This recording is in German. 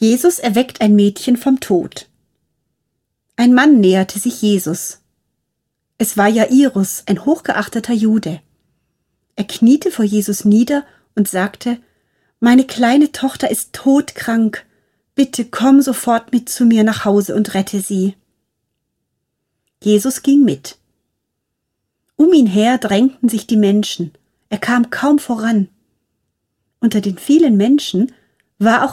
Jesus erweckt ein Mädchen vom Tod. Ein Mann näherte sich Jesus. Es war Jairus, ein hochgeachteter Jude. Er kniete vor Jesus nieder und sagte: »Meine kleine Tochter ist todkrank. Bitte komm sofort mit zu mir nach Hause und rette sie.« Jesus ging mit. Um ihn her drängten sich die Menschen. Er kam kaum voran. Unter den vielen Menschen war auch